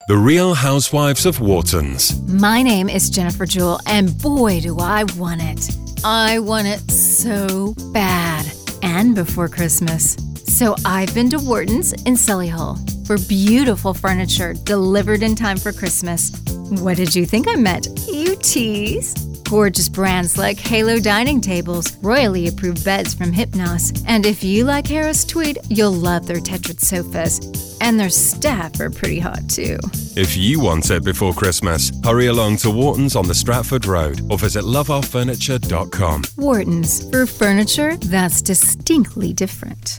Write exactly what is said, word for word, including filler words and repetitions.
The Real Housewives of Whartons. My name is Jennifer Jewell, and boy, do I want it. I want it so bad. And before Christmas. So I've been to Whartons in Solihull for beautiful furniture delivered in time for Christmas. What did you think I meant? You tease. Gorgeous brands like Halo dining tables, royally approved beds from Hypnos, and if you like Harris Tweed, you'll love their Tetrad sofas. And their staff are pretty hot too. If you want it before Christmas, hurry along to Whartons on the Stratford Road or visit love our furniture dot com. Whartons, for furniture that's distinctly different.